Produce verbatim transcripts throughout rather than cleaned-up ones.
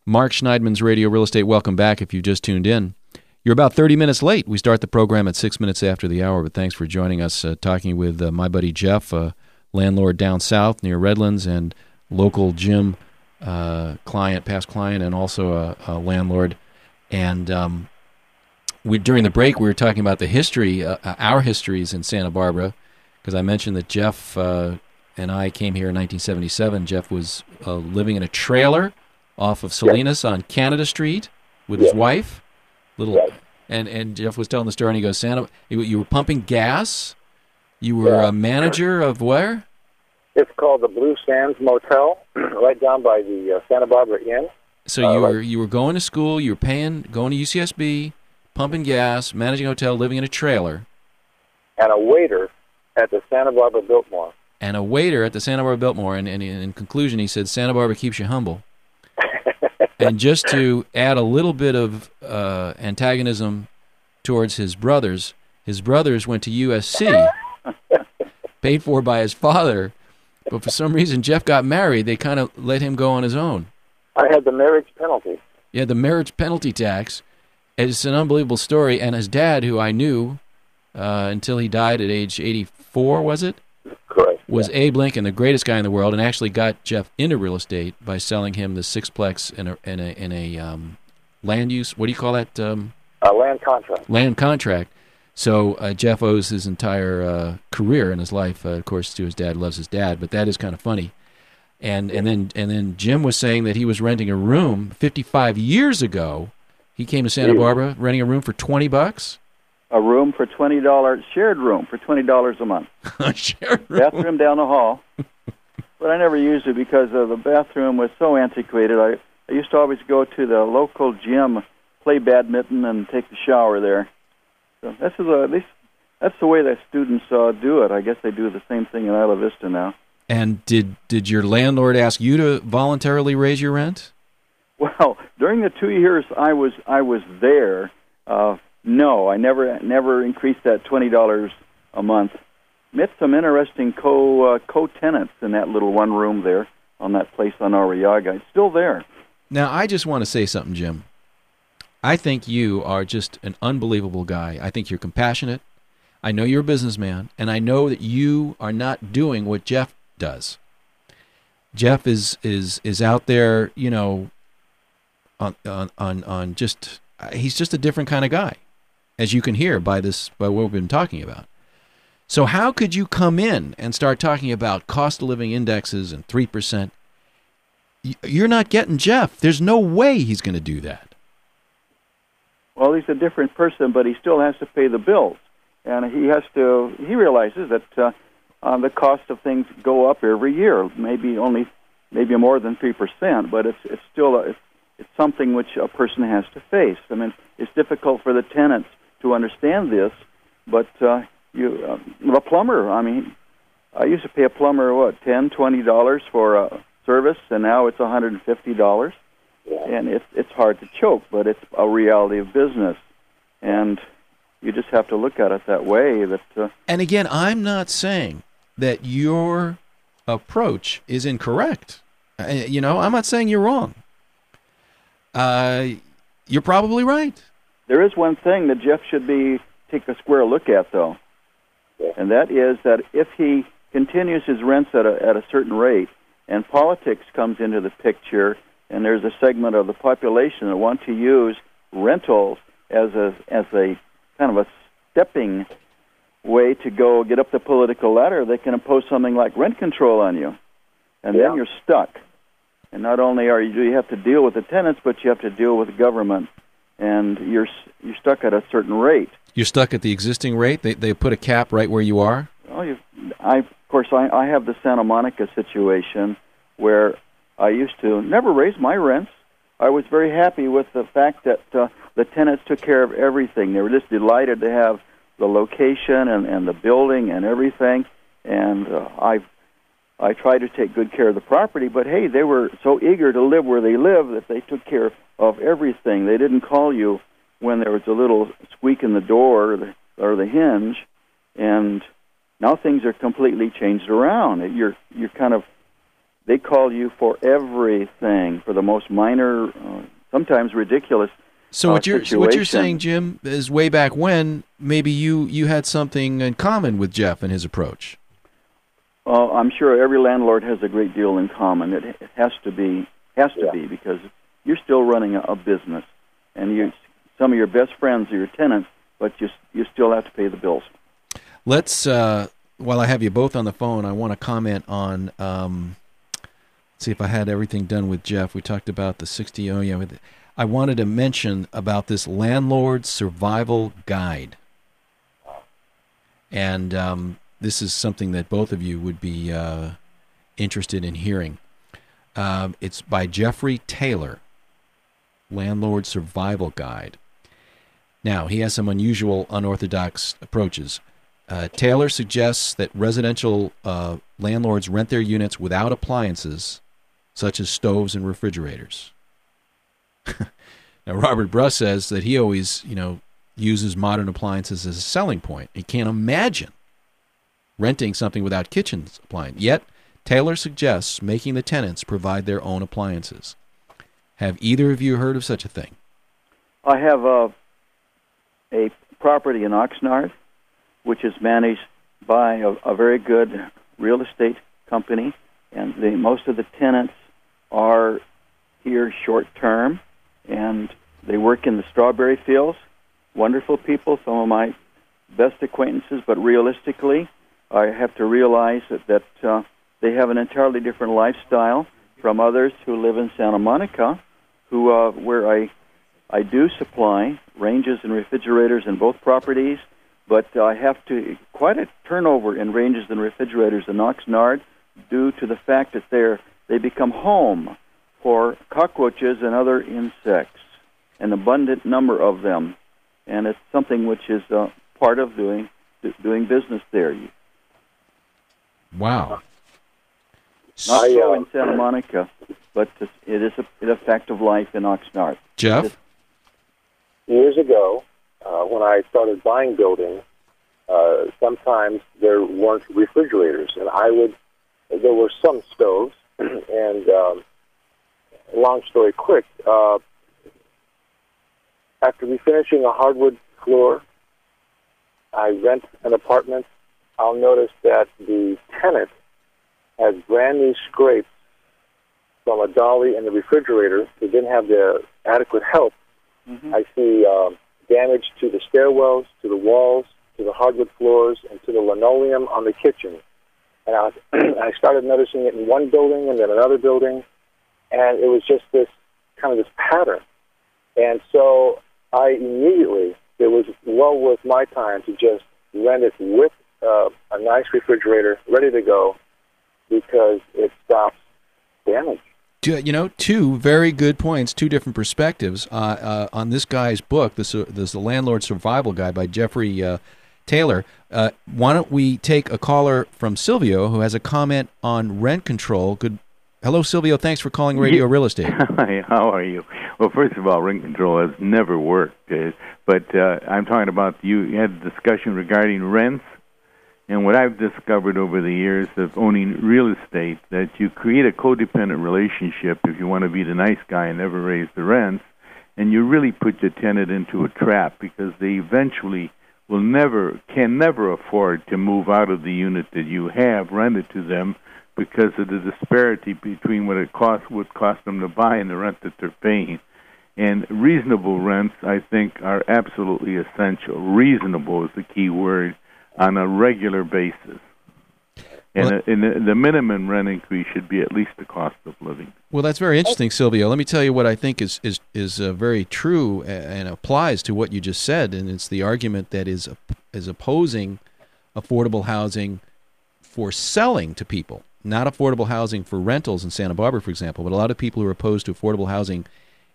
Mark Schneidman's Radio Real Estate. Welcome back if you just tuned in. You're about thirty minutes late. We start the program at six minutes after the hour, but thanks for joining us, uh, talking with uh, my buddy Jeff, uh, landlord down south near Redlands, and local Jim, uh, client, past client, and also a, a landlord. And um, we, during the break, we were talking about the history, uh, our histories in Santa Barbara, because I mentioned that Jeff uh, and I came here in nineteen seventy-seven. Jeff was uh, living in a trailer off of Salinas yes. on Canada Street with yes. his wife. Little, yes. and, and Jeff was telling the story, and he goes, Santa, you, you were pumping gas? You were yeah. a manager of where? It's called the Blue Sands Motel, right down by the uh, Santa Barbara Inn. So uh, you were right. you were going to school, you were paying, going to U C S B, pumping gas, managing a hotel, living in a trailer. And a waiter at the Santa Barbara Biltmore. And a waiter at the Santa Barbara Biltmore. And, and in conclusion, he said, Santa Barbara keeps you humble. And just to add a little bit of uh, antagonism towards his brothers, his brothers went to U S C, paid for by his father, but for some reason Jeff got married. They kind of let him go on his own. I had the marriage penalty. Yeah, the marriage penalty tax. It's an unbelievable story. And his dad, who I knew uh, until he died at age eighty-four, was it? Correct. Was yeah. Abe Lincoln, the greatest guy in the world, and actually got Jeff into real estate by selling him the sixplex in a in a, in a um, land use. What do you call that? Um, a land contract. Land contract. So uh, Jeff owes his entire uh, career in his life, uh, of course, to his dad. Loves his dad, but that is kind of funny. And and then and then Jim was saying that he was renting a room fifty-five years ago. He came to Santa Barbara renting a room for twenty bucks. A room for twenty dollars, shared room for twenty dollars a month. Shared room. Bathroom down the hall. But I never used it because uh, the bathroom was so antiquated. I, I used to always go to the local gym, play badminton, and take the shower there. So this is a, at least that's the way that students uh, do it. I guess they do the same thing in Isla Vista now. And did did your landlord ask you to voluntarily raise your rent? Well, during the two years I was I was there. Uh, No, I never never increased that twenty dollars a month. Met some interesting co uh, co-tenants in that little one room there on that place on Arriaga. It's still there. Now, I just want to say something, Jim. I think you are just an unbelievable guy. I think you're compassionate. I know you're a businessman, and I know that you are not doing what Jeff does. Jeff is is is out there, you know, on on on, on just he's just a different kind of guy, as you can hear by this, by what we've been talking about. So how could you come in and start talking about cost of living indexes and three percent? You're not getting Jeff. There's no way he's going to do that. Well, he's a different person, but he still has to pay the bills. And he has to, he realizes that uh, uh, the cost of things go up every year, maybe only, maybe more than three percent, but it's it's still, a, it's, it's something which a person has to face. I mean, it's difficult for the tenants to understand this, but uh, you, uh, a plumber, I mean, I used to pay a plumber, what, ten dollars, twenty dollars for a service, and now it's one hundred fifty dollars. Yeah. And it's it's hard to choke, but it's a reality of business. And you just have to look at it that way. That uh, And again, I'm not saying that your approach is incorrect. Uh, you know, I'm not saying you're wrong. Uh, you're probably right. There is one thing that Jeff should be take a square look at, though, and that is that if he continues his rents at a at a certain rate, and politics comes into the picture, and there's a segment of the population that want to use rentals as a as a kind of a stepping way to go get up the political ladder, they can impose something like rent control on you, and yeah. then you're stuck. And not only are you do you have to deal with the tenants, but you have to deal with the government, and you're you're stuck at a certain rate. You're stuck at the existing rate. They they put a cap right where you are. Oh, you, I of course I, I have the Santa Monica situation where I used to never raise my rents. I was very happy with the fact that uh, the tenants took care of everything. They were just delighted to have the location and, and the building and everything. And uh, I I tried to take good care of the property, but hey, they were so eager to live where they live that they took care of everything. They didn't call you when there was a little squeak in the door or the, or the hinge. And now things are completely changed around. You're you're kind of they call you for everything, for the most minor, uh, sometimes ridiculous. So what uh, you're situation. what you're saying, Jim, is way back when maybe you, you had something in common with Jeff and his approach. Well, I'm sure every landlord has a great deal in common. It, it has to be has to Yeah. be because you're still running a, a business, and you some of your best friends are your tenants, but you you still have to pay the bills. Let's uh, while I have you both on the phone, I want to comment on. Um, let's see if I had everything done with Jeff. We talked about the sixty. Oh yeah, with, I wanted to mention about this landlord survival guide, and um, this is something that both of you would be uh, interested in hearing. Um, it's by Jeffrey Taylor, Landlord Survival Guide. Now, he has some unusual, unorthodox approaches. Uh, Taylor suggests that residential uh, landlords rent their units without appliances, such as stoves and refrigerators. Now, Robert Bruss says that he always, you know, uses modern appliances as a selling point. He can't imagine renting something without kitchen appliance. Yet, Taylor suggests making the tenants provide their own appliances. Have either of you heard of such a thing? I have a a property in Oxnard, which is managed by a, a very good real estate company, and the, most of the tenants are here short term, and they work in the strawberry fields. Wonderful people, some of my best acquaintances, but realistically, I have to realize that, that uh, they have an entirely different lifestyle from others who live in Santa Monica, who uh, where I I do supply ranges and refrigerators in both properties, but I have to quite a turnover in ranges and refrigerators in Oxnard due to the fact that they're they become home for cockroaches and other insects, an abundant number of them, and it's something which is uh, part of doing doing business there. Wow. Not I, so uh, in Santa Monica, but it is a, a fact of life in Oxnard. Jeff? Years ago, uh, when I started buying buildings, uh, sometimes there weren't refrigerators, and I would. There were some stoves, and um, long story quick. Uh, after refinishing a hardwood floor, I rent an apartment. I'll notice that the tenant has brand new scrapes from a dolly in the refrigerator who didn't have the adequate help. Mm-hmm. I see um, damage to the stairwells, to the walls, to the hardwood floors, and to the linoleum on the kitchen. And I, I started noticing it in one building and then another building, and it was just this kind of this pattern. And so I immediately, it was well worth my time to just rent it with uh, a nice refrigerator ready to go, because it stops damage. You know, two very good points, two different perspectives uh, uh, on this guy's book. This, uh, this is the Landlord Survival Guide by Jeffrey uh, Taylor. Uh, why don't we take a caller from Silvio who has a comment on rent control? Good. Hello, Silvio. Thanks for calling Radio yeah. Real Estate. Hi, how are you? Well, first of all, rent control has never worked. Uh, but uh, I'm talking about you, you had a discussion regarding rents. And what I've discovered over the years of owning real estate, that you create a codependent relationship if you want to be the nice guy and never raise the rents, and you really put the tenant into a trap, because they eventually will never, can never afford to move out of the unit that you have rented to them, because of the disparity between what it costs, would cost them to buy and the rent that they're paying. And reasonable rents, I think, are absolutely essential. Reasonable is the key word. On a regular basis. And, well, a, and the, the minimum rent increase should be at least the cost of living. Well, that's very interesting, Silvio. Let me tell you what I think is is, is uh, very true and applies to what you just said, and it's the argument that is is opposing affordable housing for selling to people, not affordable housing for rentals in Santa Barbara, for example. But a lot of people who are opposed to affordable housing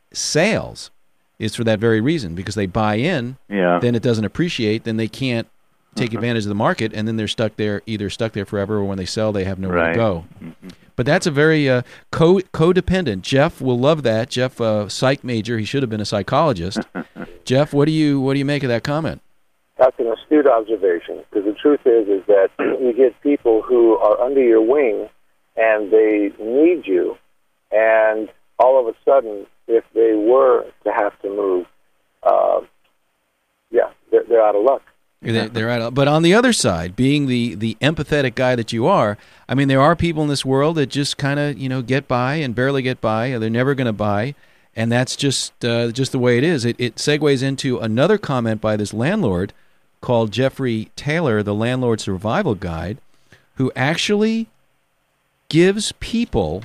sales is for that very reason, because they buy in, yeah. then it doesn't appreciate, then they can't take advantage of the market, and then they're stuck there, either stuck there forever, or when they sell, they have nowhere right. to go. Mm-hmm. But that's a very uh, co- codependent. Jeff will love that. Jeff, uh, psych major, he should have been a psychologist. Jeff, what do you what do you make of that comment? That's an astute observation, because the truth is is that you get people who are under your wing, and they need you, and all of a sudden, if they were to have to move, uh, yeah, they're, they're out of luck. They're, they're out of, but on the other side, being the, the empathetic guy that you are, I mean, there are people in this world that just kind of, you know, get by and barely get by, or they're never going to buy, and that's just uh, just the way it is. It, it segues into another comment by this landlord called Jeffrey Taylor, the Landlord Survival Guide, who actually gives people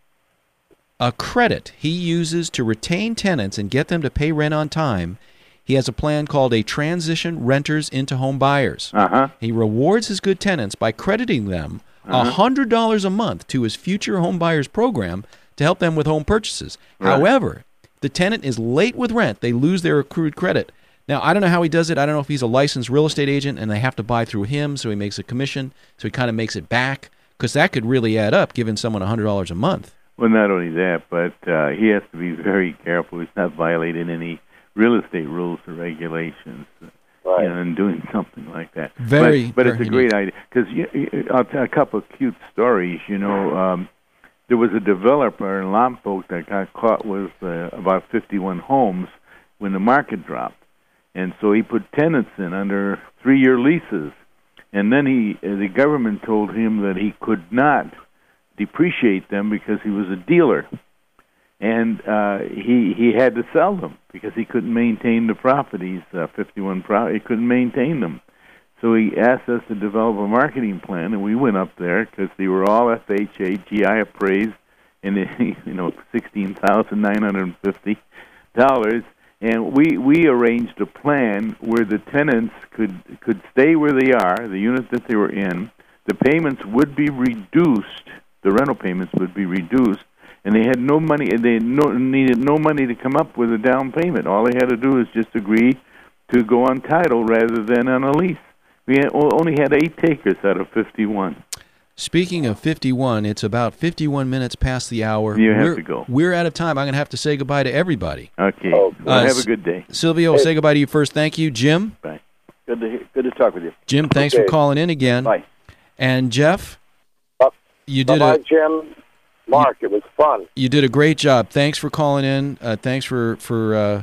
a credit he uses to retain tenants and get them to pay rent on time. He has a plan called a transition renters into home buyers. Uh-huh. He rewards his good tenants by crediting them Uh-huh. one hundred dollars a month to his future home buyers program to help them with home purchases. Right. However, if the tenant is late with rent, they lose their accrued credit. Now, I don't know how he does it. I don't know if he's a licensed real estate agent and they have to buy through him, so he makes a commission, so he kind of makes it back, because that could really add up, giving someone one hundred dollars a month. Well, not only that, but uh, he has to be very careful. He's not violating any real estate rules or regulations, Right. you know, and doing something like that. Very, but, but very it's a great idea, because you, you, I'll tell a couple of cute stories. You know, um, there was a developer in Lompoc that got caught with uh, about fifty-one homes when the market dropped, and so he put tenants in under three-year leases, and then he, uh, the government told him that he could not depreciate them because he was a dealer. And uh, he he had to sell them because he couldn't maintain the properties, uh, fifty-one pro- he couldn't maintain them. So he asked us to develop a marketing plan, and we went up there because they were all F H A, G I appraised, and you know sixteen thousand nine hundred fifty dollars. And we we arranged a plan where the tenants could could stay where they are, the unit that they were in. The payments would be reduced. The rental payments would be reduced. And they had no money, and they no, needed no money to come up with a down payment. All they had to do was just agree to go on title rather than on a lease. We had, only had eight takers out of fifty-one. Speaking of fifty-one, it's about fifty-one minutes past the hour. You have we're, to go. We're out of time. I'm going to have to say goodbye to everybody. Okay. Oh, well, uh, have a good day. Silvio, say goodbye to you first. Thank you. Jim? Bye. Good to he- good to talk with you. Jim, thanks Okay. for calling in again. Bye. And Jeff, Uh, you did Bye-bye, a Jim. Mark, it was fun. you did a great job. Thanks for calling in. Uh, thanks for for uh,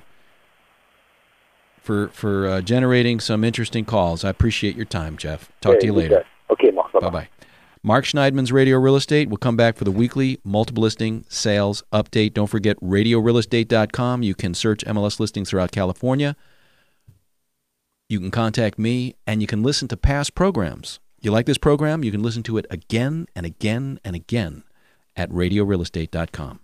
for for uh, generating some interesting calls. I appreciate your time, Jeff. Talk Okay, to you you later. bet. Okay, Mark. Bye-bye. Bye bye. Mark Schneidman's Radio Real Estate. We'll come back for the weekly multiple listing sales update. Don't forget radio real estate dot com. You can search M L S listings throughout California. You can contact me, and you can listen to past programs. You like this program? You can listen to it again and again and again at radio real estate dot com.